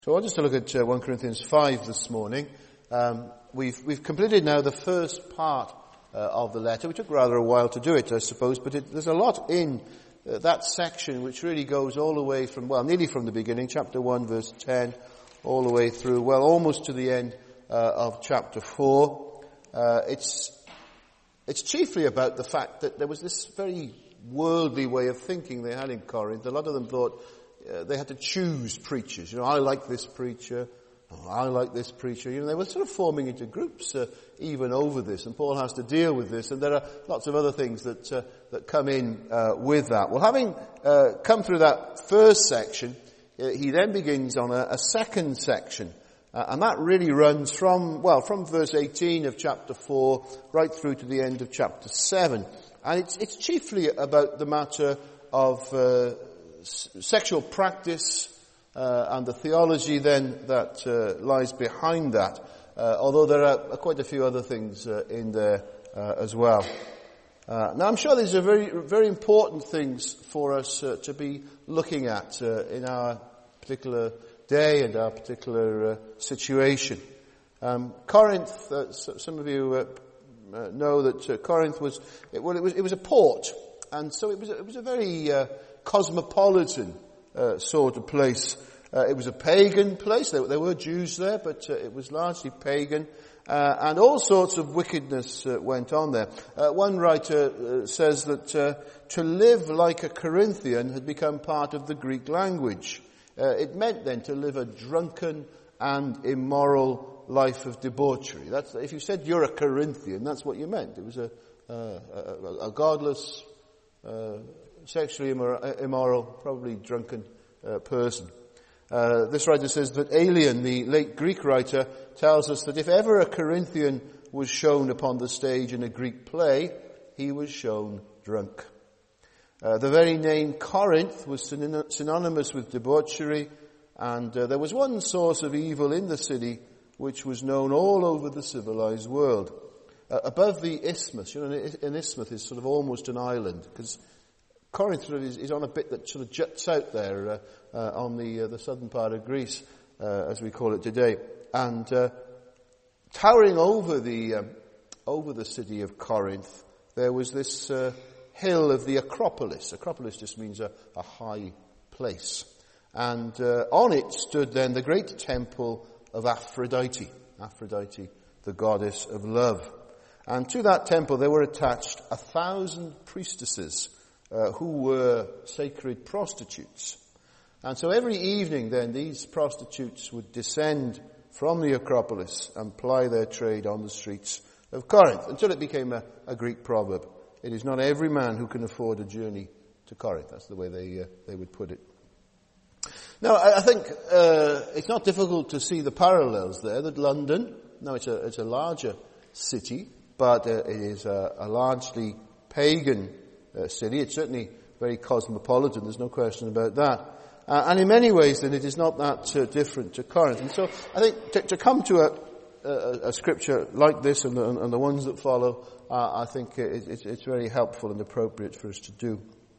So I want us to look at 1 Corinthians 5 this morning. We've completed now the first part of the letter. We took rather a while to do it, I suppose, but there's a lot in that section which really goes all the way from, nearly from the beginning, chapter 1, verse 10, all the way through, almost to the end of chapter 4. It's chiefly about the fact that there was this very worldly way of thinking they had in Corinth. A lot of them thought they had to choose preachers. I like this preacher. I like this preacher. They were sort of forming into groups even over this, and Paul has to deal with this. And there are lots of other things that come in with that. Well, having come through that first section, he then begins on a second section, and that really runs from verse 18 of chapter 4 right through to the end of chapter 7, and it's chiefly about the matter of sexual practice and the theology then that lies behind that, although there are quite a few other things in there as well. Now I'm sure these are very, very important things for us to be looking at in our particular day and our particular situation. Corinth, some of you know that Corinth was a port, and so it was a very cosmopolitan sort of place. It was a pagan place. There were Jews there, but it was largely pagan, and all sorts of wickedness went on there. One writer says that to live like a Corinthian had become part of the Greek language. It meant then to live a drunken and immoral life of debauchery. If you said you're a Corinthian, that's what you meant. It was a godless, sexually immoral, probably drunken person. This writer says that Aelian, the late Greek writer, tells us that if ever a Corinthian was shown upon the stage in a Greek play, he was shown drunk. The very name Corinth was synonymous with debauchery, and there was one source of evil in the city which was known all over the civilized world. Above the isthmus, an isthmus is sort of almost an island, because Corinth is on a bit that sort of juts out there on the southern part of Greece, as we call it today. And towering over the city of Corinth, there was this hill of the Acropolis. Acropolis just means a high place. And on it stood then the great temple of Aphrodite. Aphrodite, the goddess of love. And to that temple there were attached 1,000 priestesses, who were sacred prostitutes. And so every evening then these prostitutes would descend from the Acropolis and ply their trade on the streets of Corinth, until it became a Greek proverb. It is not every man who can afford a journey to Corinth. That's the way they would put it. Now I think it's not difficult to see the parallels there, that London, now it's a larger city, but it is a largely pagan city. It's certainly very cosmopolitan, there's no question about that. And in many ways then it is not that different to Corinth. And so I think to come to a scripture like this and the ones that follow, I think it's very helpful and appropriate for us to do.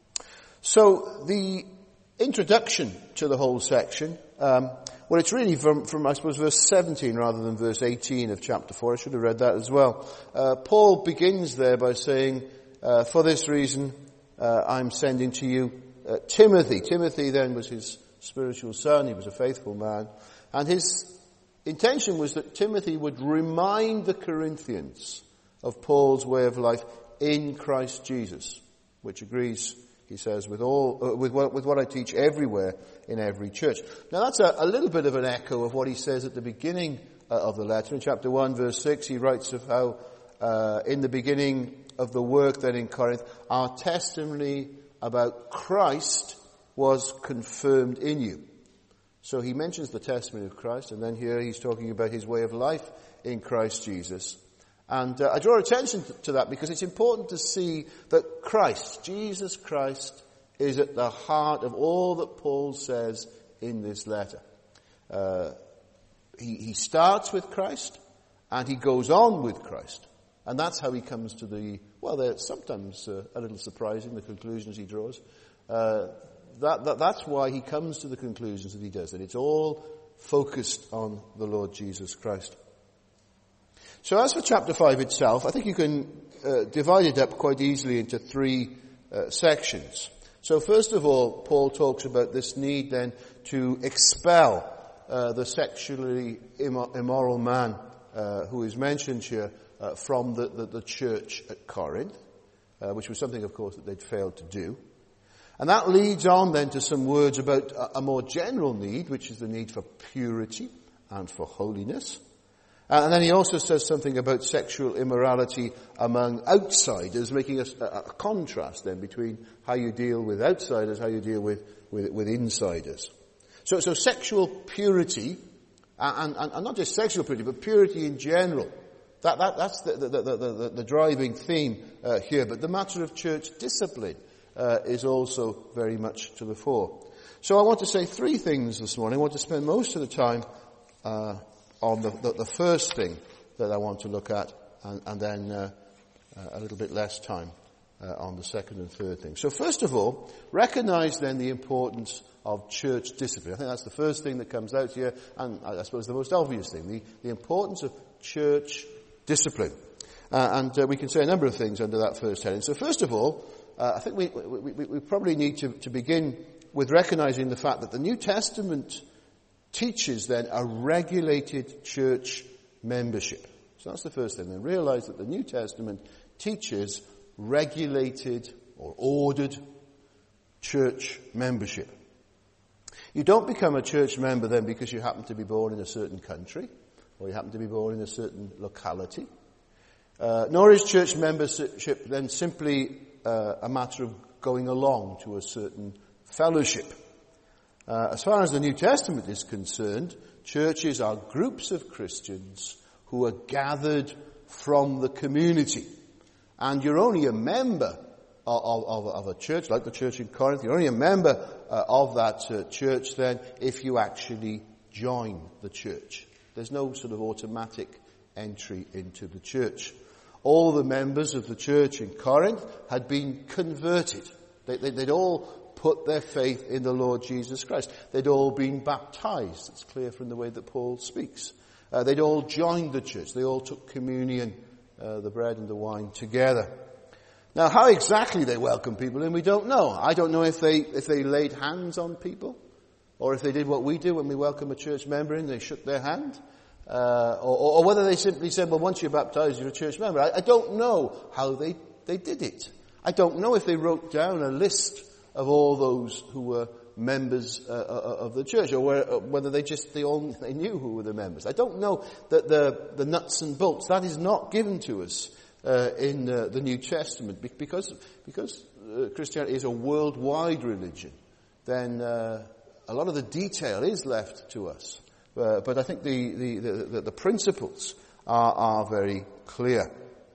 So the introduction to the whole section, it's really from I suppose verse 17 rather than verse 18 of chapter 4. I should have read that as well. Paul begins there by saying, for this reason, I'm sending to you Timothy. Timothy then was his spiritual son. He was a faithful man. And his intention was that Timothy would remind the Corinthians of Paul's way of life in Christ Jesus, which agrees, he says, with what I teach everywhere in every church. Now that's a little bit of an echo of what he says at the beginning of the letter. In chapter 1, verse 6, he writes of how in the beginning of the work then in Corinth, our testimony about Christ was confirmed in you. So he mentions the testimony of Christ, and then here he's talking about his way of life in Christ Jesus. And I draw attention to that because it's important to see that Christ, Jesus Christ, is at the heart of all that Paul says in this letter. He starts with Christ, and he goes on with Christ. And that's how he comes to they're sometimes a little surprising, the conclusions he draws. That's why he comes to the conclusions that he does, that it's all focused on the Lord Jesus Christ. So as for chapter 5 itself, I think you can divide it up quite easily into three sections. So first of all, Paul talks about this need then to expel the sexually immoral man who is mentioned here from the church at Corinth, which was something, of course, that they'd failed to do. And that leads on then to some words about a more general need, which is the need for purity and for holiness. And then he also says something about sexual immorality among outsiders, making a contrast then between how you deal with outsiders, how you deal with insiders. So sexual purity, and not just sexual purity, but purity in general. That's the driving theme here. But the matter of church discipline is also very much to the fore. So I want to say three things this morning. I want to spend most of the time on the first thing that I want to look at, and then a little bit less time on the second and third thing. So first of all, recognize then the importance of church discipline. I think that's the first thing that comes out here, and I suppose the most obvious thing, the importance of church discipline. And we can say a number of things under that first heading. So first of all, I think we probably need to begin with recognizing the fact that the New Testament teaches then a regulated church membership. So that's the first thing. Then realize that the New Testament teaches regulated or ordered church membership. You don't become a church member then because you happen to be born in a certain country or you happen to be born in a certain locality. Nor is church membership then simply a matter of going along to a certain fellowship. As far as the New Testament is concerned, churches are groups of Christians who are gathered from the community. And you're only a member of a church, like the church in Corinth. You're only a member of that church then if you actually join the church. There's no sort of automatic entry into the church. All the members of the church in Corinth had been converted. They'd all put their faith in the Lord Jesus Christ. They'd all been baptized. It's clear from the way that Paul speaks. They'd all joined the church. They all took communion, the bread and the wine together. Now, how exactly they welcome people in, we don't know. I don't know if they laid hands on people, or if they did what we do when we welcome a church member in, they shook their hand, or whether they simply said, well, once you're baptized, you're a church member. I don't know how they did it. I don't know if they wrote down a list of all those who were members of the church, or whether they knew who were the members. I don't know that the nuts and bolts. That is not given to us in the New Testament, because Christianity is a worldwide religion. Then a lot of the detail is left to us, but I think the principles are very clear.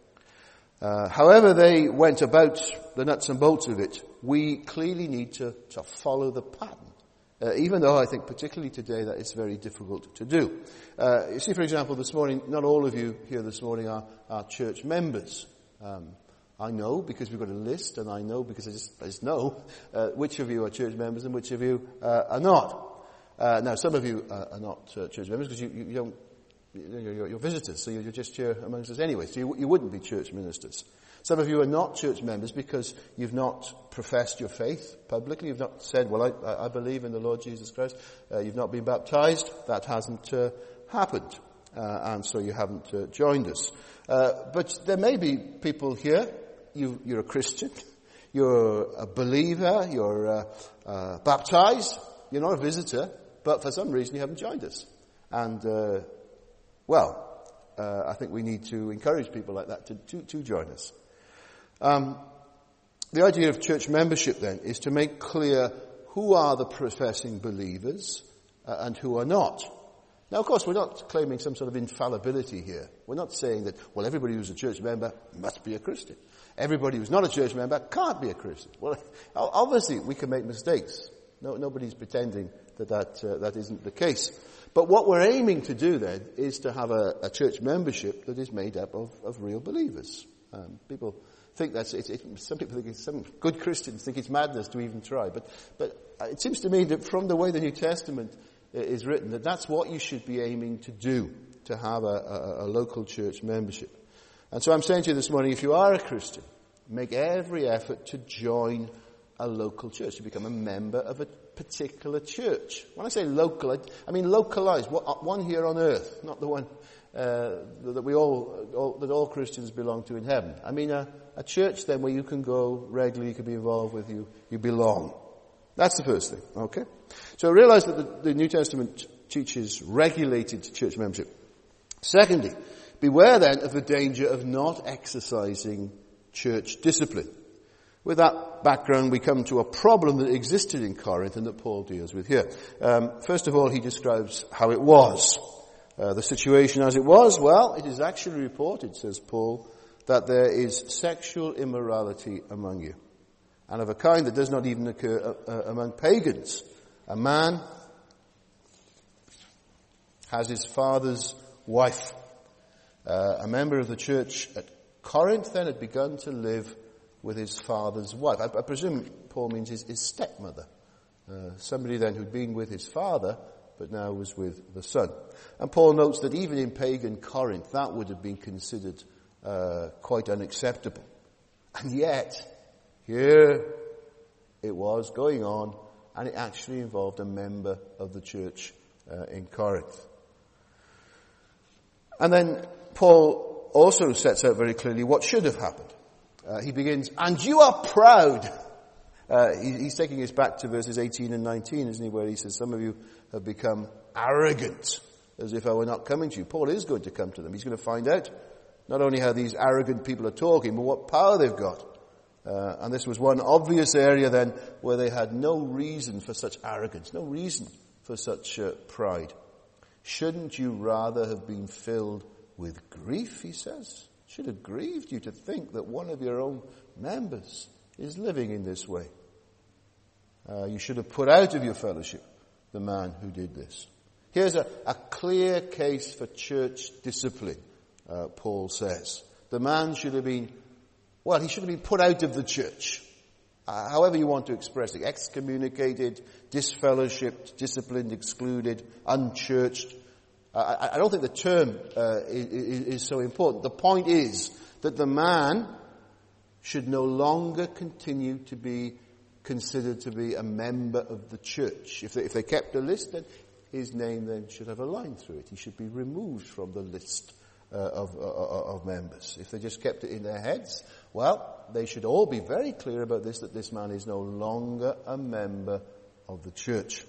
However they went about the nuts and bolts of it, we clearly need to follow the pattern. Even though I think particularly today that it's very difficult to do. You see, for example, this morning, not all of you here this morning are church members. I know because we've got a list, and I know because I just know which of you are church members and which of you are not. Now, some of you are not church members because you don't. You're visitors, so you're just here amongst us anyway, so you wouldn't be church ministers. Some of you are not church members because you've not professed your faith publicly. You've not said, well, I believe in the Lord Jesus Christ. You've not been baptized. That hasn't happened. And so you haven't joined us. But there may be people here. You're a Christian. You're a believer. You're baptized. You're not a visitor. But for some reason you haven't joined us. And I think we need to encourage people like that to join us. The idea of church membership then is to make clear who are the professing believers and who are not. Now, of course, we're not claiming some sort of infallibility here. We're not saying that, well, everybody who's a church member must be a Christian. Everybody who's not a church member can't be a Christian. Well, obviously, we can make mistakes. Nobody's pretending that isn't the case. But what we're aiming to do then is to have a church membership that is made up of real believers. People think some people think some good Christians think it's madness to even try. But it seems to me that from the way the New Testament is written, that's what you should be aiming to do, to have a local church membership. And so I'm saying to you this morning, if you are a Christian, make every effort to join a local church, to become a member of a particular church. When I say local, I mean localized, one here on earth, not the one that all Christians belong to in heaven. I mean a church then where you can go regularly, you can be involved with, you belong. That's the first thing, okay? So realize that the New Testament teaches regulated church membership. Secondly, beware then of the danger of not exercising church discipline. With that background, we come to a problem that existed in Corinth and that Paul deals with here. First of all, he describes how it was. The situation as it was, well, it is actually reported, says Paul, that there is sexual immorality among you, and of a kind that does not even occur among pagans. A man has his father's wife. A member of the church at Corinth then had begun to live with his father's wife. I presume Paul means his stepmother. Somebody then who'd been with his father, but now was with the son. And Paul notes that even in pagan Corinth, that would have been considered quite unacceptable. And yet, here it was going on, and it actually involved a member of the church in Corinth. And then Paul also sets out very clearly what should have happened. He begins, and you are proud. He's taking us back to verses 18 and 19, isn't he, where he says, some of you have become arrogant, as if I were not coming to you. Paul is going to come to them. He's going to find out not only how these arrogant people are talking, but what power they've got. And this was one obvious area then where they had no reason for such arrogance, no reason for such pride. Shouldn't you rather have been filled with grief, he says? Should have grieved you to think that one of your own members is living in this way. You should have put out of your fellowship the man who did this. Here's a clear case for church discipline, Paul says. The man should have been, he should have been put out of the church. However you want to express it. Excommunicated, disfellowshipped, disciplined, excluded, unchurched. I don't think the term is so important. The point is that the man should no longer continue to be considered to be a member of the church. If they kept a list, then his name then should have a line through it. He should be removed from the list of members. If they just kept it in their heads, they should all be very clear about this, that this man is no longer a member of the church.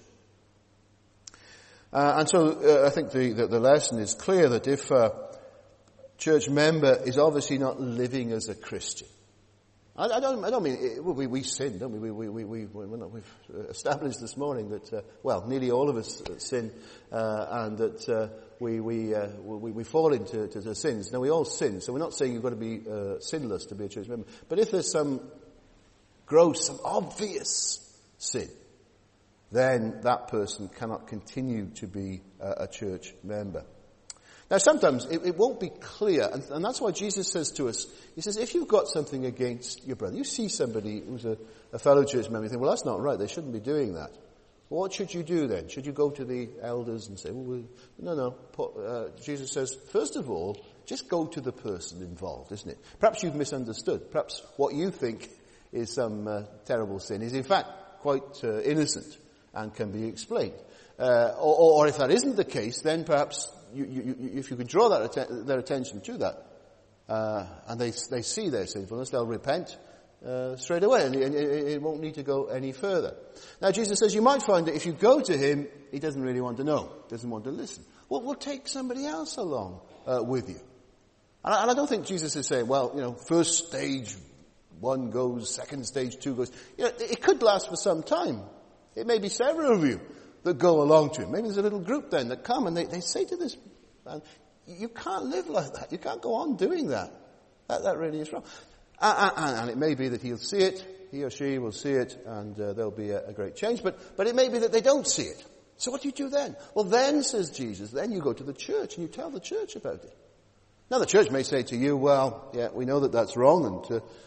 And so I think the lesson is clear that if a church member is obviously not living as a Christian, I don't mean we sin, don't we? We've established this morning that nearly all of us sin, and that we fall into sins. Now we all sin, so we're not saying you've got to be sinless to be a church member. But if there's some gross, some obvious sin, then that person cannot continue to be a church member. Now sometimes it won't be clear, and that's why Jesus says to us, he says, if you've got something against your brother, you see somebody who's a fellow church member, you think, that's not right, they shouldn't be doing that. Well, what should you do then? Should you go to the elders and say, no. Jesus says, first of all, just go to the person involved, isn't it? Perhaps you've misunderstood. Perhaps what you think is some terrible sin is in fact quite innocent and can be explained. Or if that isn't the case, then perhaps if you could draw their attention to that, and they see their sinfulness, they'll repent straight away, and it won't need to go any further. Now Jesus says you might find that if you go to him, he doesn't really want to know, doesn't want to listen. Well, we'll take somebody else along with you. And I don't think Jesus is saying, first stage 1 goes, second stage 2 goes. It could last for some time. It may be several of you that go along to him. Maybe there's a little group then that come and they say to this man, you can't live like that. You can't go on doing that. That really is wrong. And it may be that he'll see it, he or she will see it, and there'll be a great change. But it may be that they don't see it. So what do you do then? Well then, says Jesus, then you go to the church and you tell the church about it. Now the church may say to you, we know that that's wrong, and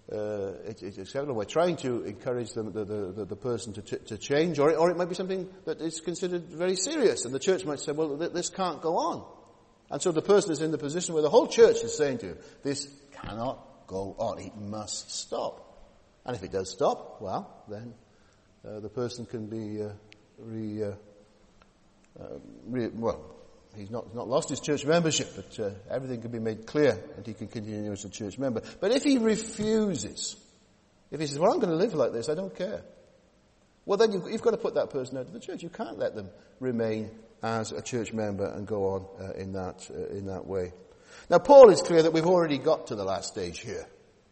it's acceptable. We're trying to encourage the person to change, or it might be something that is considered very serious, and the church might say, well, this can't go on. And so the person is in the position where the whole church is saying to him, this cannot go on, it must stop. And if it does stop, well, then the person can be he's not lost his church membership, but everything can be made clear and he can continue as a church member. But if he refuses, if he says, well, I'm going to live like this, I don't care, well, then you've got to put that person out of the church. You can't let them remain as a church member and go on in that way. Now, Paul is clear that we've already got to the last stage here.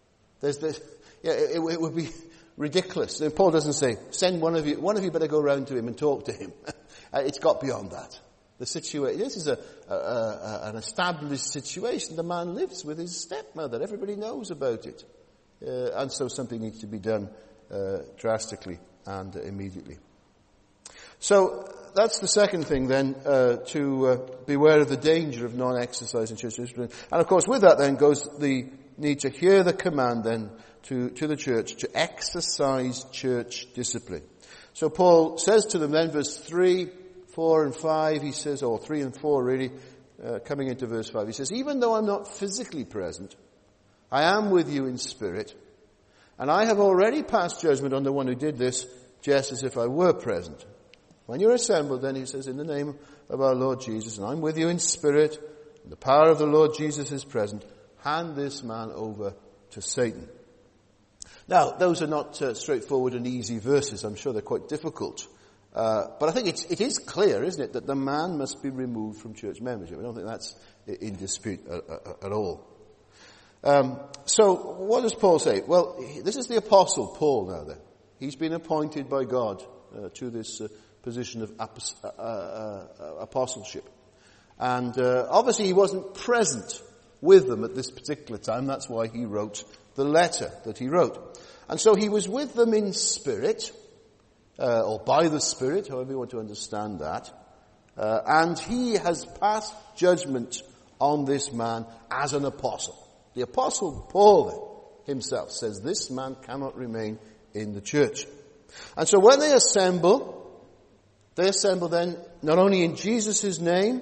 It would be ridiculous. Paul doesn't say, send one of you better go round to him and talk to him. It's got beyond that. This is an established situation. The man lives with his stepmother. Everybody knows about it. And so something needs to be done drastically and immediately. So that's the second thing then, to beware of the danger of non-exercise in church discipline. And of course with that then goes the need to hear the command then to the church to exercise church discipline. So Paul says to them then, verse 3, 4 and 5, he says, or 3 and 4 really, coming into verse 5, he says, even though I'm not physically present, I am with you in spirit, and I have already passed judgment on the one who did this, just as if I were present. When you're assembled, then he says, in the name of our Lord Jesus, and I'm with you in spirit, and the power of the Lord Jesus is present, hand this man over to Satan. Now, those are not straightforward and easy verses. I'm sure they're quite difficult. But I think it is clear, isn't it, that the man must be removed from church membership. I don't think that's in dispute at all. So, what does Paul say? Well, this is the Apostle Paul now then. He's been appointed by God to this position of apostleship. And obviously he wasn't present with them at this particular time. That's why he wrote the letter that he wrote. And so he was with them in spirit, or by the Spirit, however you want to understand that. And he has passed judgment on this man as an apostle. The Apostle Paul himself says this man cannot remain in the church. And so when they assemble then not only in Jesus' name,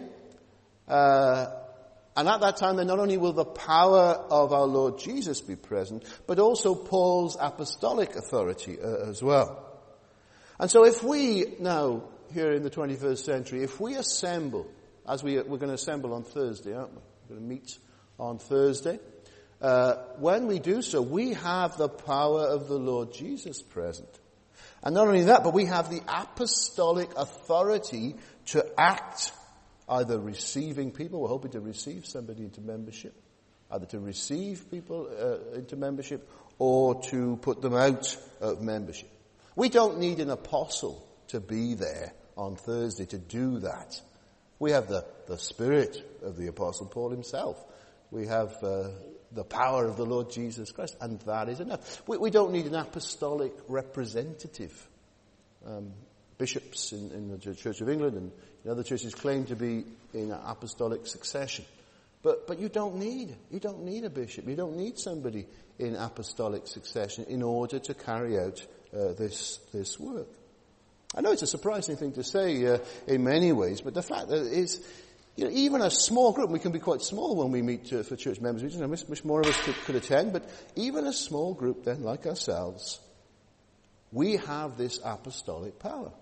and at that time then not only will the power of our Lord Jesus be present, but also Paul's apostolic authority as well. And so if we now, here in the 21st century, if we assemble, as we're going to assemble on Thursday, aren't we? We're going to meet on Thursday. When we do so, we have the power of the Lord Jesus present. And not only that, but we have the apostolic authority to act, either receiving people, we're hoping to receive somebody into membership, either to receive people into membership or to put them out of membership. We don't need an apostle to be there on Thursday to do that. We have the Spirit of the Apostle Paul himself. We have the power of the Lord Jesus Christ, and that is enough. We don't need an apostolic representative. Bishops in the Church of England and in other churches claim to be in apostolic succession. But you don't need a bishop. You don't need somebody in apostolic succession in order to carry out this work. I know it's a surprising thing to say in many ways, but the fact that it is, even a small group, we can be quite small when we meet for church members. We wish more of us could attend, but even a small group then, like ourselves, we have this apostolic power.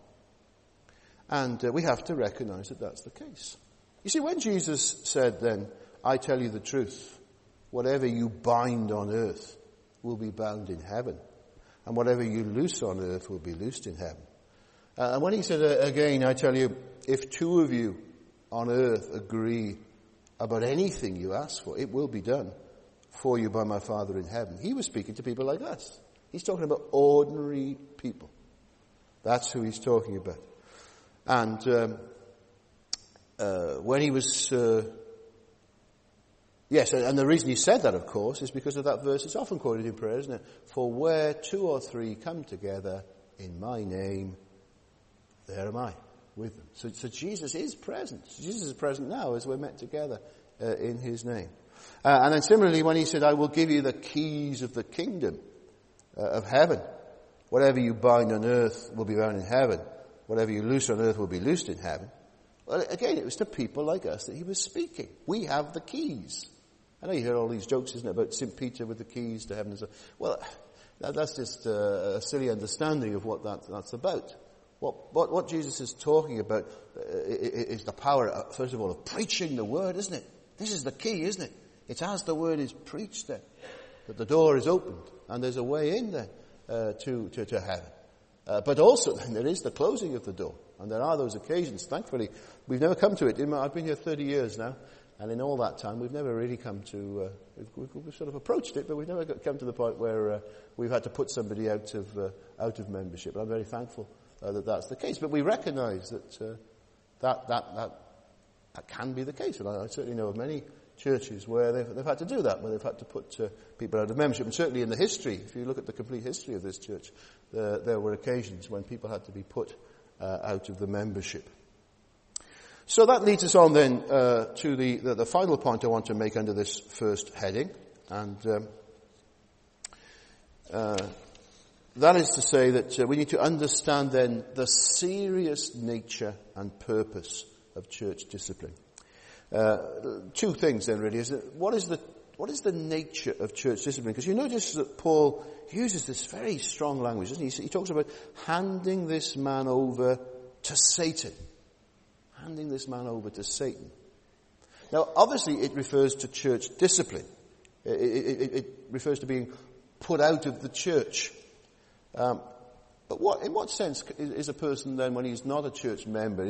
And we have to recognize that that's the case. You see, when Jesus said then, I tell you the truth, whatever you bind on earth will be bound in heaven, and whatever you loose on earth will be loosed in heaven. And when he said again, I tell you, if two of you on earth agree about anything you ask for, it will be done for you by my Father in heaven. He was speaking to people like us. He's talking about ordinary people. That's who he's talking about. And when he was... Yes, and the reason he said that, of course, is because of that verse. It's often quoted in prayer, isn't it? For where two or three come together in my name, there am I with them. So Jesus is present. Jesus is present now as we're met together in his name. And then similarly, when he said, I will give you the keys of the kingdom of heaven. Whatever you bind on earth will be bound in heaven. Whatever you loose on earth will be loosed in heaven. Well, again, it was to people like us that he was speaking. We have the keys. I know you hear all these jokes, isn't it, about St. Peter with the keys to heaven. Well, that's just a silly understanding of what that's about. What Jesus is talking about is the power, first of all, of preaching the word, isn't it? This is the key, isn't it? It's as the word is preached then, that the door is opened and there's a way in there to heaven. But also then there is the closing of the door. And there are those occasions. Thankfully, we've never come to it. I've been here 30 years now. And in all that time, we've never really come to, we've sort of approached it, but we've never come to the point where we've had to put somebody out of membership. And I'm very thankful that that's the case. But we recognize that can be the case. And I certainly know of many churches where they've had to do that, where they've had to put people out of membership. And certainly in the history, if you look at the complete history of this church, there were occasions when people had to be put out of the membership. So that leads us on then to the final point I want to make under this first heading. And that is to say that we need to understand then the serious nature and purpose of church discipline. Two things then really. What is the nature of church discipline? Because you notice that Paul uses this very strong language, doesn't he? He talks about handing this man over to Satan. Handing this man over to Satan. Now, obviously, it refers to church discipline. It refers to being put out of the church. But in what sense is a person then, when he's not a church member,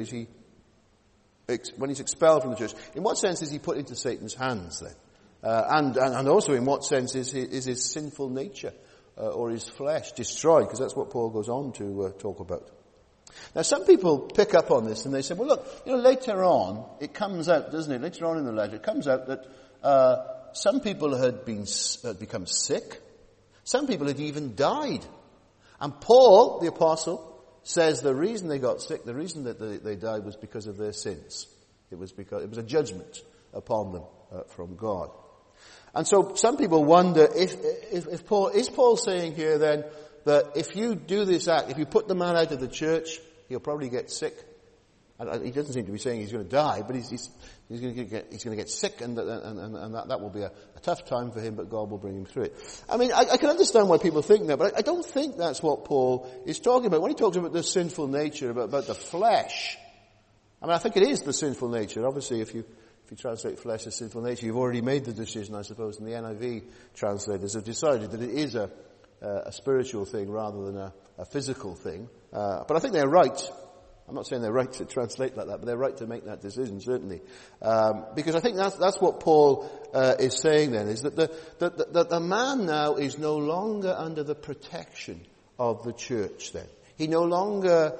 when he's expelled from the church, in what sense is he put into Satan's hands then? And also in what sense is his sinful nature or his flesh destroyed? Because that's what Paul goes on to talk about. Now, some people pick up on this and they say, well, look, later on, it comes out, doesn't it? Later on in the letter, it comes out that some people had become sick. Some people had even died. And Paul, the apostle, says the reason they got sick, the reason that they died was because of their sins. It was a judgment upon them from God. And so some people wonder if Paul saying here then that if you do this act, if you put the man out of the church, he'll probably get sick. And he doesn't seem to be saying he's going to die, but he's going to get sick, and that will be a tough time for him, but God will bring him through it. I mean, I can understand why people think that, but I don't think that's what Paul is talking about. When he talks about the sinful nature, about the flesh, I mean, I think it is the sinful nature. Obviously, if you translate flesh as sinful nature, you've already made the decision, I suppose, and the NIV translators have decided that it is a spiritual thing rather than a physical thing. But I think they're right. I'm not saying they're right to translate like that, but they're right to make that decision, certainly. Because I think that's what Paul is saying then, is that the man now is no longer under the protection of the church then. He no longer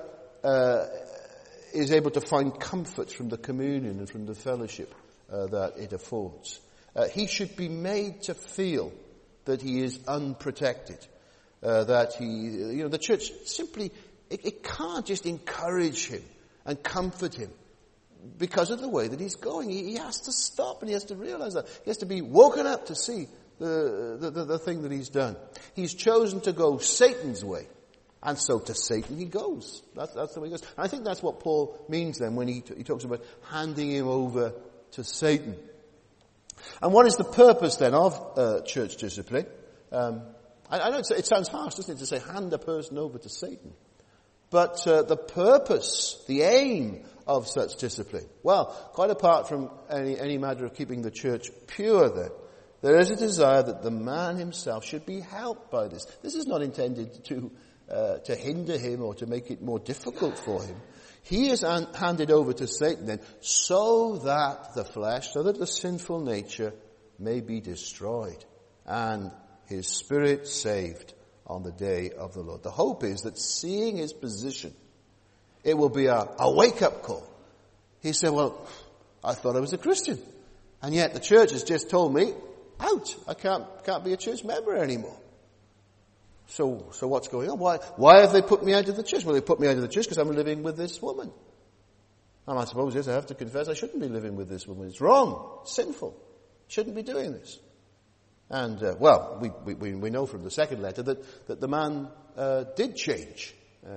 is able to find comfort from the communion and from the fellowship that it affords. He should be made to feel that he is unprotected, that the church simply, it can't just encourage him and comfort him because of the way that he's going. He has to stop, and he has to realize that. He has to be woken up to see the thing that he's done. He's chosen to go Satan's way, and so to Satan he goes. That's the way he goes. And I think that's what Paul means then when he talks about handing him over to Satan. And what is the purpose then of church discipline? I know it sounds harsh, doesn't it, to say hand a person over to Satan. But the purpose, the aim of such discipline, well, quite apart from any matter of keeping the church pure then, there is a desire that the man himself should be helped by this. This is not intended to hinder him or to make it more difficult for him. He is handed over to Satan then so that the flesh, so that the sinful nature may be destroyed and his spirit saved on the day of the Lord. The hope is that seeing his position, it will be a wake-up call. He said, well, I thought I was a Christian, and yet the church has just told me, out, I can't be a church member anymore. So what's going on? Why have they put me out of the church? Well, they put me out of the church because I'm living with this woman. And I suppose, yes, I have to confess I shouldn't be living with this woman. It's wrong. It's sinful. Shouldn't be doing this. And, we know from the second letter that the man did change.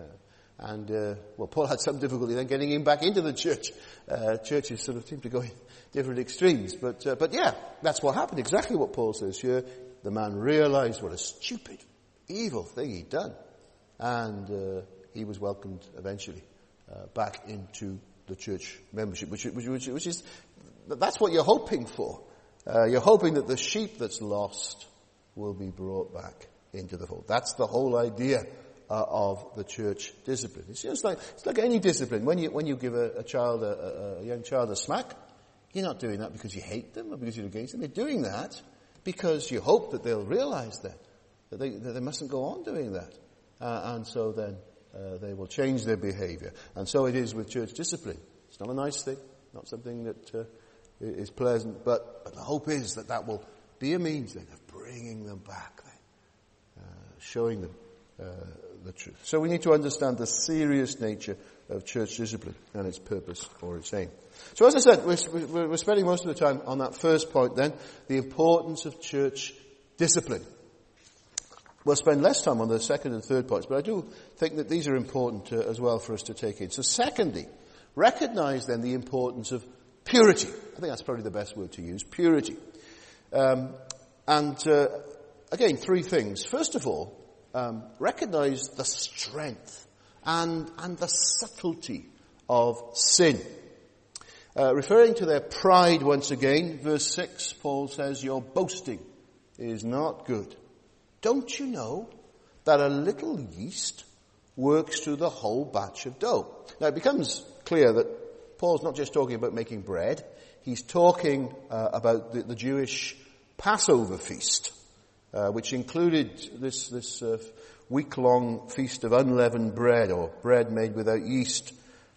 Paul had some difficulty then getting him back into the church. Churches sort of seem to go in different extremes. But that's what happened. Exactly what Paul says here. The man realized what a stupid, evil thing he'd done. And he was welcomed eventually back into the church membership, which is, that's what you're hoping for. You're hoping that the sheep that's lost will be brought back into the fold. That's the whole idea of the church discipline. It's like any discipline. When you give a young child a smack, you're not doing that because you hate them or because you're against them. You're doing that because you hope that they'll realize that they mustn't go on doing that. And so then they will change their behavior. And so it is with church discipline. It's not a nice thing, not something that is pleasant, but the hope is that will be a means then of bringing them back, then, showing them the truth. So we need to understand the serious nature of church discipline and its purpose or its aim. So as I said, we're spending most of the time on that first point then, the importance of church discipline. We'll spend less time on the second and third points, but I do think that these are important as well for us to take in. So secondly, recognize then the importance of purity. I think that's probably the best word to use, purity. Again, three things. First of all, recognize the strength and the subtlety of sin. Referring to their pride once again, verse 6, Paul says, your boasting is not good. Don't you know that a little yeast works through the whole batch of dough? Now it becomes clear that Paul's not just talking about making bread. He's talking about the Jewish Passover feast, which included this week-long feast of unleavened bread, or bread made without yeast.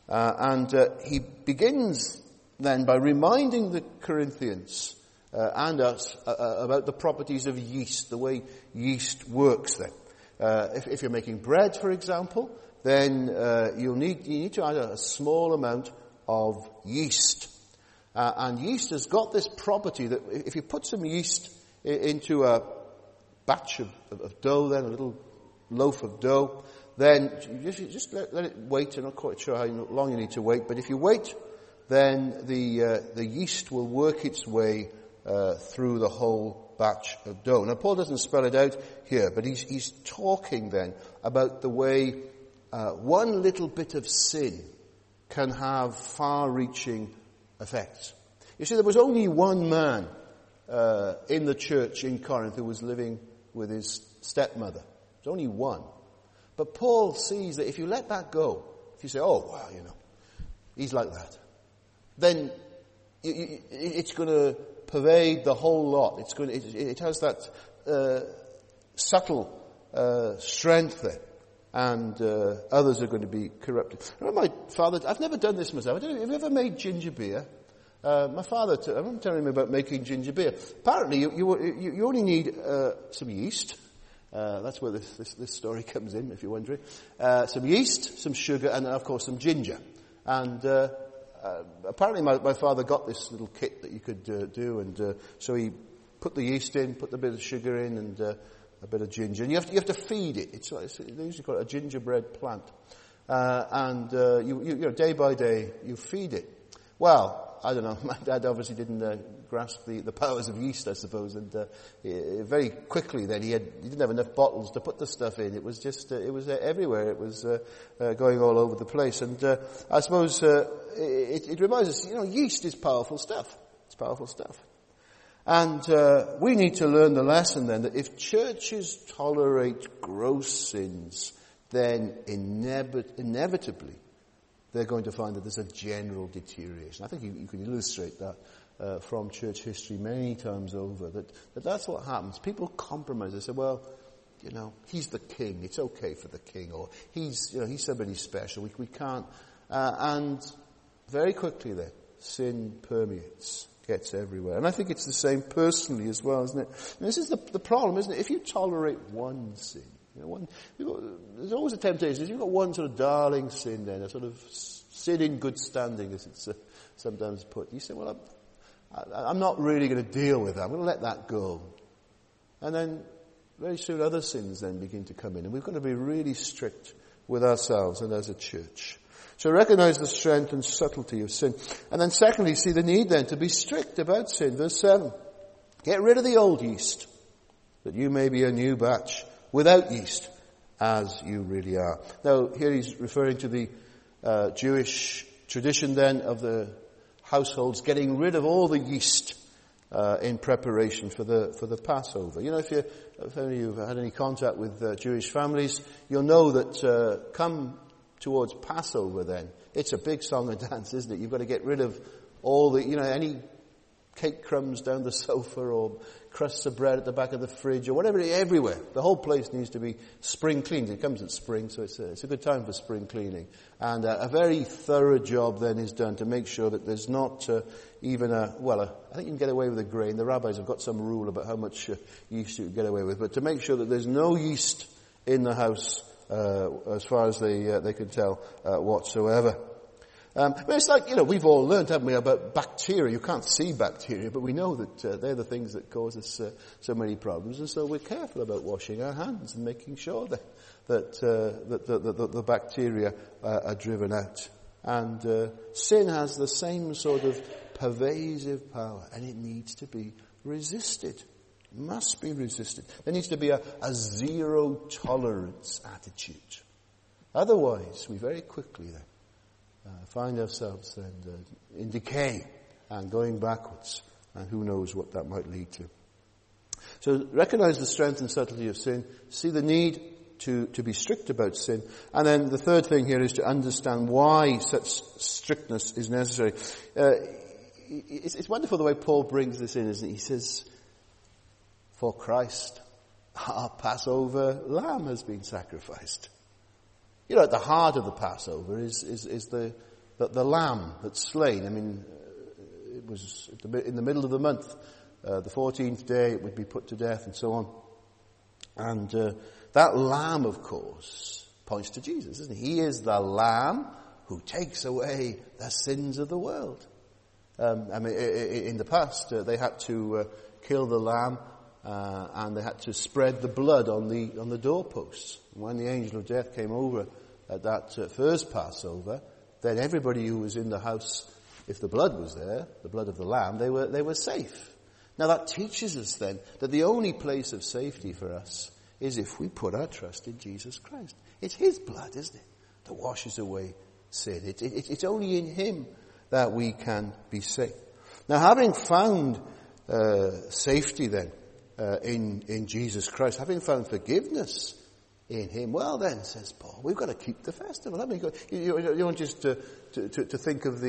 He begins then by reminding the Corinthians and us about the properties of yeast, the way yeast works then. If you're making bread, for example, then you need to add a small amount of yeast. And yeast has got this property that if you put some yeast into a batch of dough, then a little loaf of dough, then you just let it wait. I'm not quite sure how long you need to wait, but if you wait, then the yeast will work its way through the whole batch of dough. Now, Paul doesn't spell it out here, but he's talking then about the way one little bit of sin can have far-reaching effects. You see, there was only one man in the church in Corinth who was living with his stepmother. There's only one. But Paul sees that if you let that go, if you say, oh, well, he's like that, then it's going to pervade the whole lot. It has that subtle strength there, and others are going to be corrupted. I remember my father, I've never done this myself. I don't know, have you ever made ginger beer? My father, I remember telling him about making ginger beer. Apparently, you only need some yeast. That's where this story comes in, if you're wondering. Some yeast, some sugar, and of course some ginger. And apparently my father got this little kit that you could do, and so he put the yeast in, put a bit of sugar in, and a bit of ginger. And you have to feed it. They usually call it a gingerbread plant. And you day by day you feed it. Well, I don't know. My dad obviously didn't grasp the powers of yeast, I suppose, and very quickly then he didn't have enough bottles to put the stuff in. It was just it was everywhere. It was going all over the place, and I suppose it reminds us, yeast is powerful stuff. It's powerful stuff, and we need to learn the lesson then that if churches tolerate gross sins, then inevitably they're going to find that there's a general deterioration. I think you can illustrate that from church history many times over, that's what happens. People compromise. They say, well, he's the king. It's okay for the king. Or he's somebody special. We can't. And very quickly then, sin permeates, gets everywhere. And I think it's the same personally as well, isn't it? And this is the problem, isn't it? If you tolerate one sin, there's always a temptation. If you've got one sort of darling sin then, a sort of sin in good standing, as it's sometimes put, you say, well, I'm not really going to deal with that. I'm going to let that go. And then very soon other sins then begin to come in. And we've got to be really strict with ourselves and as a church. So recognize the strength and subtlety of sin. And then secondly, see the need then to be strict about sin. Verse 7. Get rid of the old yeast, that you may be a new batch without yeast, as you really are. Now, here he's referring to the Jewish tradition then of the households getting rid of all the yeast in preparation for the Passover. You know, if any of you have had any contact with Jewish families, you'll know that come towards Passover then, it's a big song and dance, isn't it? You've got to get rid of all the, any cake crumbs down the sofa or crusts of bread at the back of the fridge or whatever, everywhere. The whole place needs to be spring cleaned. It comes at spring, so it's a good time for spring cleaning. And a very thorough job then is done to make sure that there's not even I think you can get away with a grain. The rabbis have got some rule about how much yeast you can get away with, but to make sure that there's no yeast in the house as far as they can tell whatsoever. But it's like, we've all learned, haven't we, about bacteria. You can't see bacteria, but we know that they're the things that cause us so many problems. And so we're careful about washing our hands and making sure that the bacteria are driven out. And sin has the same sort of pervasive power, and it needs to be resisted. It must be resisted. There needs to be a zero tolerance attitude. Otherwise, we very quickly then find ourselves then in decay and going backwards, and who knows what that might lead to. So recognize the strength and subtlety of sin, see the need to be strict about sin, and then the third thing here is to understand why such strictness is necessary. It's wonderful the way Paul brings this in, isn't it? He says, for Christ, our Passover lamb has been sacrificed. At the heart of the Passover is the lamb that's slain. I mean, it was in the middle of the month, the 14th day it would be put to death and so on. And that lamb, of course, points to Jesus, isn't he? He is the lamb who takes away the sins of the world. In the past, they had to kill the lamb, and they had to spread the blood on the doorposts. When the angel of death came over at that first Passover, then everybody who was in the house, if the blood was there, the blood of the lamb, they were safe. Now that teaches us then that the only place of safety for us is if we put our trust in Jesus Christ. It's his blood, isn't it, that washes away sin. It's only in him that we can be safe. Now, having found safety then in Jesus Christ, having found forgiveness in him, well then, says Paul, we've got to keep the festival. You don't just to think of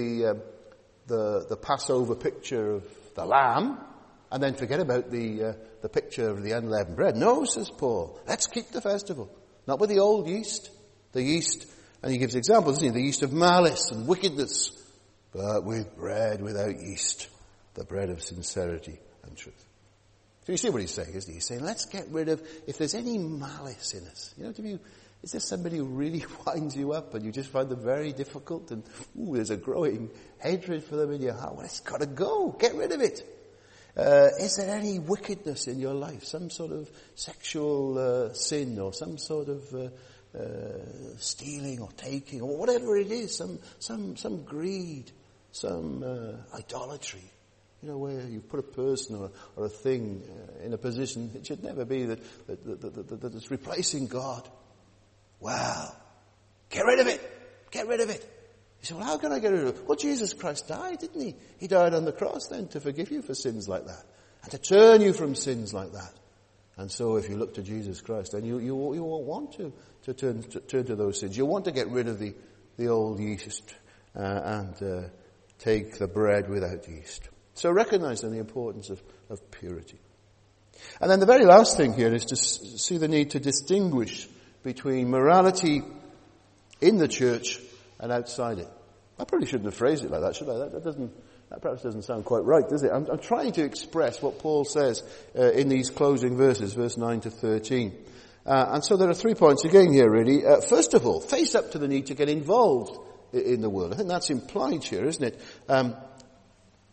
the Passover picture of the lamb and then forget about the picture of the unleavened bread. No, says Paul, let's keep the festival. Not with the old yeast, and he gives examples, doesn't he? The yeast of malice and wickedness, but with bread without yeast, the bread of sincerity and truth. So you see what he's saying, isn't he? He's saying, let's get rid of, if there's any malice in us. Is there somebody who really winds you up and you just find them very difficult and, there's a growing hatred for them in your heart? Well, it's got to go. Get rid of it. Is there any wickedness in your life? Some sort of sexual sin or some sort of stealing or taking or whatever it is. Some greed, some idolatry. Where you put a person or a thing in a position, it should never be that it's replacing God. Well, get rid of it. Get rid of it. You say, well, how can I get rid of it? Well, Jesus Christ died, didn't he? He died on the cross then to forgive you for sins like that and to turn you from sins like that. And so if you look to Jesus Christ, then you won't want to turn to those sins. You want to get rid of the old yeast and take the bread without yeast. So recognize then the importance of purity. And then the very last thing here is to see the need to distinguish between morality in the church and outside it. I probably shouldn't have phrased it like that, should I? That perhaps doesn't sound quite right, does it? I'm trying to express what Paul says in these closing verses, verse 9 to 13. And so there are 3 points again here, really. First of all, face up to the need to get involved in the world. I think that's implied here, isn't it?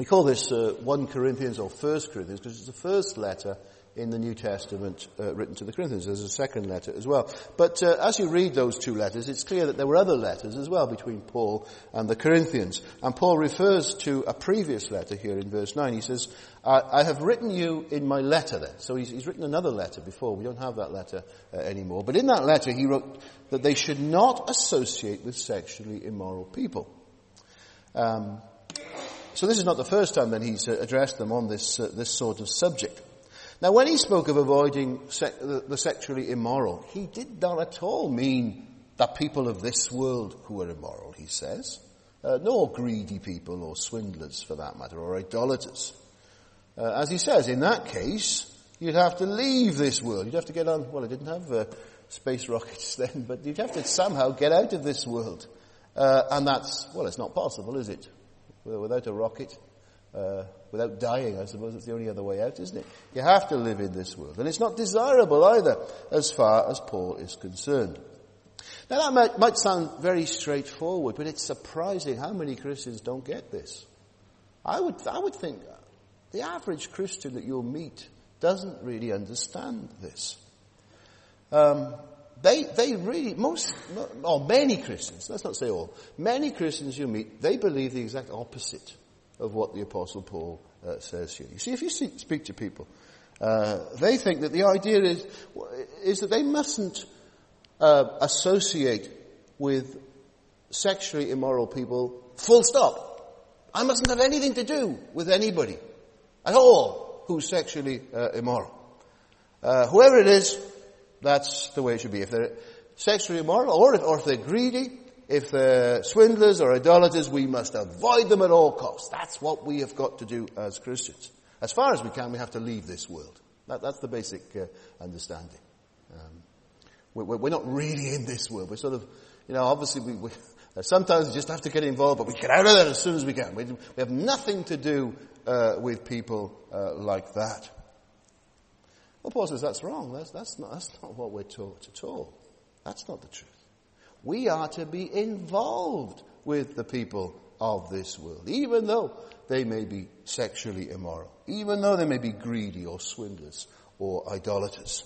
We call this 1 Corinthians or 1 Corinthians because it's the first letter in the New Testament written to the Corinthians. There's a second letter as well. But as you read those two letters, it's clear that there were other letters as well between Paul and the Corinthians. And Paul refers to a previous letter here in verse 9. He says, I have written you in my letter then. So he's written another letter before. We don't have that letter anymore. But in that letter he wrote that they should not associate with sexually immoral people. So this is not the first time that he's addressed them on this sort of subject. Now, when he spoke of avoiding the sexually immoral, he did not at all mean that people of this world who are immoral, he says, nor greedy people or swindlers for that matter, or idolaters. As he says, in that case, you'd have to leave this world. You'd have to get on, well, it didn't have space rockets then, but you'd have to somehow get out of this world. And that's, well, it's not possible, is it? Without a rocket, without dying, I suppose it's the only other way out, isn't it? You have to live in this world. And it's not desirable either, as far as Paul is concerned. Now that might sound very straightforward, but it's surprising how many Christians don't get this. I would think the average Christian that you'll meet doesn't really understand this. They really, many Christians, let's not say all, many Christians you meet, they believe the exact opposite of what the Apostle Paul says here. You see, if you speak to people, they think that the idea is that they mustn't associate with sexually immoral people, full stop. I mustn't have anything to do with anybody at all who's sexually immoral. Whoever it is, that's the way it should be. If they're sexually immoral, or if they're greedy, if they're swindlers or idolaters, we must avoid them at all costs. That's what we have got to do as Christians. As far as we can, we have to leave this world. That's the basic understanding. We're not really in this world. We're sort of, obviously we sometimes we just have to get involved, but we get out of there as soon as we can. We have nothing to do with people like that. Well, Paul says that's wrong. That's not what we're taught at all. That's not the truth. We are to be involved with the people of this world, even though they may be sexually immoral, even though they may be greedy or swindlers or idolaters.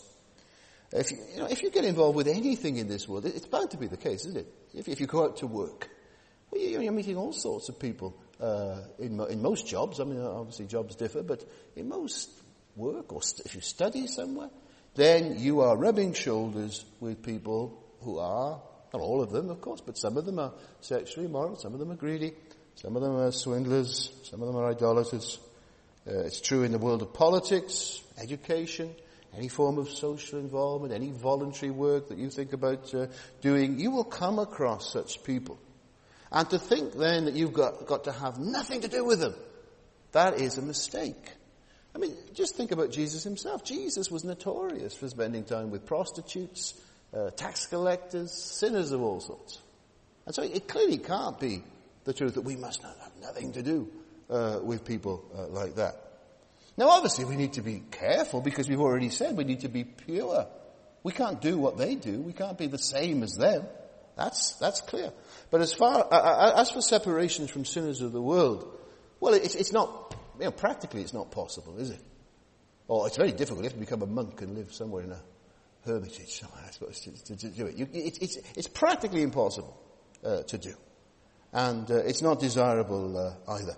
If you get involved with anything in this world, it's bound to be the case, isn't it? If you go out to work, well, you're meeting all sorts of people in most jobs. I mean, obviously jobs differ, but in most work, or if you study somewhere, then you are rubbing shoulders with people who are, not all of them, of course, but some of them are sexually immoral, some of them are greedy, some of them are swindlers, some of them are idolaters. It's true in the world of politics, education, any form of social involvement, any voluntary work that you think about doing. You will come across such people. And to think then that you've got to have nothing to do with them, that is a mistake. I mean, just think about Jesus himself. Jesus was notorious for spending time with prostitutes, tax collectors, sinners of all sorts. And so it clearly can't be the truth that we must not have nothing to do with people like that. Now, obviously, we need to be careful because we've already said we need to be pure. We can't do what they do. We can't be the same as them. That's clear. But as for separation from sinners of the world, well, it's not, practically it's not possible, is it? Or it's very difficult. You have to become a monk and live somewhere in a hermitage, I suppose, to do it. It's practically impossible to do. And it's not desirable either.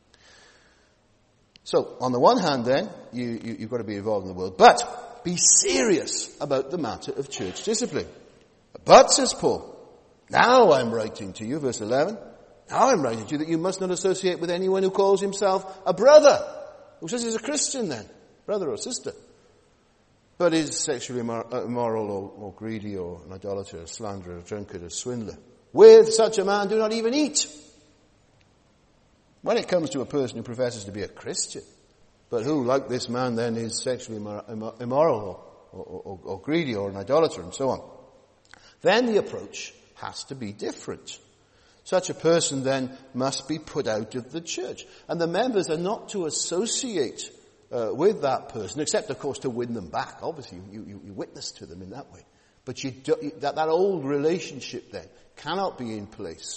So, on the one hand then, you've got to be involved in the world, but be serious about the matter of church discipline. But, says Paul, now I'm writing to you, verse 11, now I'm writing to you that you must not associate with anyone who calls himself a brother, who says he's a Christian then, brother or sister, but is sexually immoral or greedy or an idolater, a slanderer, a drunkard, a swindler. With such a man do not even eat. When it comes to a person who professes to be a Christian, but who, like this man then, is sexually immoral or greedy or an idolater and so on, then the approach has to be different. Such a person then must be put out of the church. And the members are not to associate with that person, except, of course, to win them back. Obviously, you witness to them in that way. But that old relationship then cannot be in place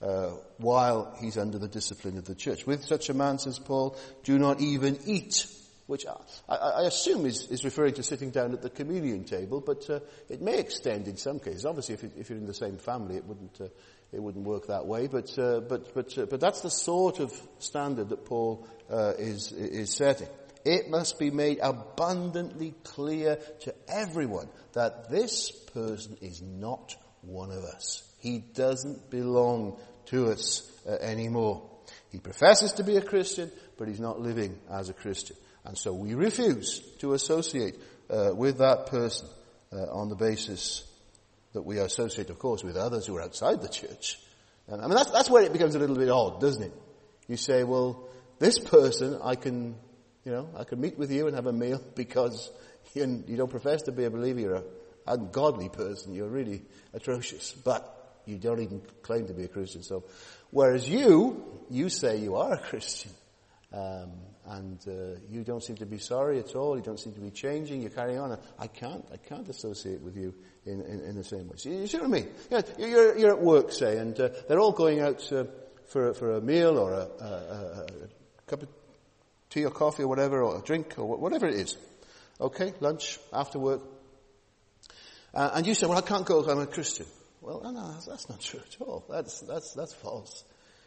while he's under the discipline of the church. With such a man, says Paul, do not even eat, which I assume is referring to sitting down at the communion table, but it may extend in some cases. Obviously, if you're in the same family, it wouldn't work that way. But that's the sort of standard that Paul is setting. It must be made abundantly clear to everyone that this person is not one of us. He doesn't belong to us anymore. He professes to be a Christian, but he's not living as a Christian. And so we refuse to associate with that person on the basis that we associate, of course, with others who are outside the church. And I mean, that's where it becomes a little bit odd, doesn't it? You say, well, this person, I can meet with you and have a meal because you don't profess to be a believer. You're an ungodly person. You're really atrocious. But you don't even claim to be a Christian. So, whereas you say you are a Christian. And you don't seem to be sorry at all. You don't seem to be changing. You're carrying on. I can't associate with you in the same way. So you see what I mean? You're at work, say, and they're all going out for a meal or a cup of tea or coffee or whatever, or a drink or whatever it is. Okay, lunch, after work. And you say, well, I can't go because I'm a Christian. Well, no, that's not true at all. That's false.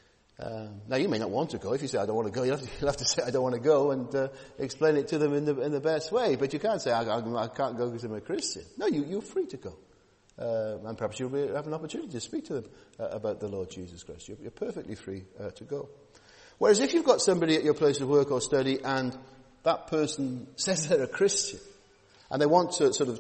Now you may not want to go. If you say I don't want to go, you'll have to say I don't want to go and explain it to them in the best way. But you can't say I can't go because I'm a Christian. No, you're free to go, and perhaps you'll have an opportunity to speak to them about the Lord Jesus Christ. You're perfectly free to go. Whereas if you've got somebody at your place of work or study and that person says they're a Christian and they want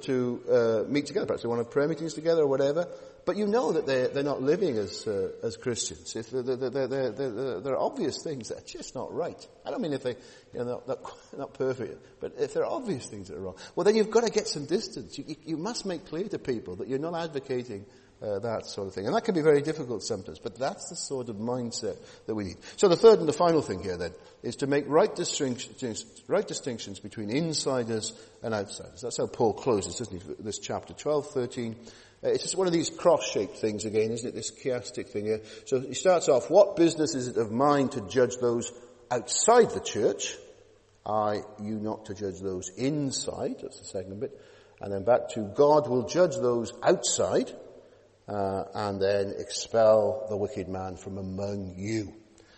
to meet together, perhaps they want to have prayer meetings together or whatever. But you know that they're not living as Christians. If there are obvious things that are just not right. I don't mean if they, not perfect, but if there are obvious things that are wrong. Well, then you've got to get some distance. You must make clear to people that you're not advocating that sort of thing. And that can be very difficult sometimes, but that's the sort of mindset that we need. So the third and the final thing here then is to make right distinctions between insiders and outsiders. That's how Paul closes, doesn't he, this chapter 12, 13. It's just one of these cross-shaped things again, isn't it? This chiastic thing here. So he starts off, what business is it of mine to judge those outside the church? You not to judge those inside. That's the second bit. And then back to God will judge those outside, and then expel the wicked man from among you.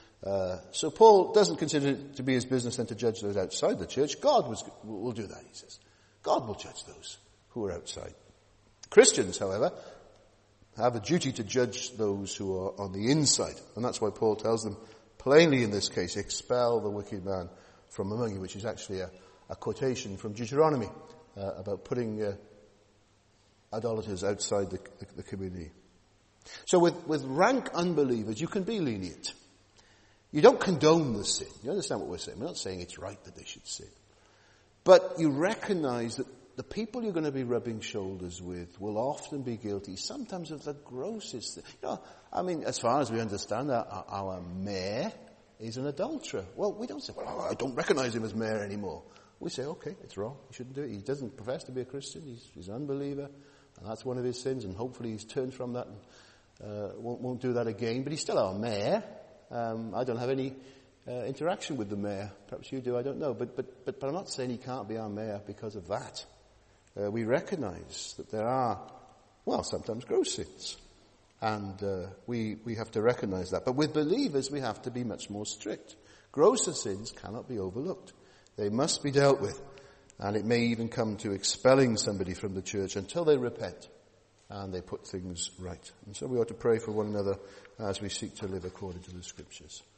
So Paul doesn't consider it to be his business then to judge those outside the church. God will do that, he says. God will judge those who are outside. Christians, however, have a duty to judge those who are on the inside. And that's why Paul tells them plainly in this case, expel the wicked man from among you, which is actually a quotation from Deuteronomy about putting idolaters outside the community. So with rank unbelievers, you can be lenient. You don't condone the sin. You understand what we're saying? We're not saying it's right that they should sin. But you recognize that the people you're going to be rubbing shoulders with will often be guilty, sometimes of the grossest thing. As far as we understand, our mayor is an adulterer. Well, we don't say, well, I don't recognize him as mayor anymore. We say, okay, it's wrong. He shouldn't do it. He doesn't profess to be a Christian. He's an unbeliever. And that's one of his sins. And hopefully he's turned from that and won't do that again. But he's still our mayor. I don't have any interaction with the mayor. Perhaps you do, I don't know. But I'm not saying he can't be our mayor because of that. We recognize that there are, sometimes gross sins. And we have to recognize that. But with believers, we have to be much more strict. Grosser sins cannot be overlooked. They must be dealt with. And it may even come to expelling somebody from the church until they repent and they put things right. And so we ought to pray for one another as we seek to live according to the Scriptures.